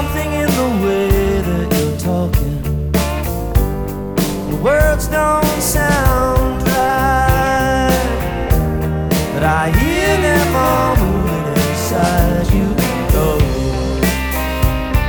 something in the way that you're talking. The words don't sound